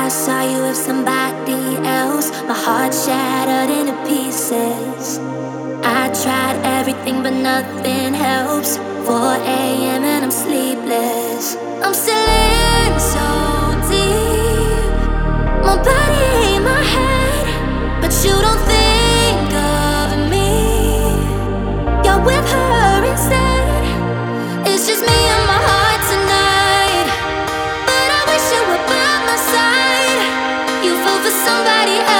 saw you with somebody else, my heart shattered into pieces. I tried everything but nothing helps. 4 a.m. and I'm sleepless. I'm still in so deep, my body, my head, but you don't think of me. You're with her instead. It's just me and my heart tonight. But I wish you were by my side. You fell for somebody else.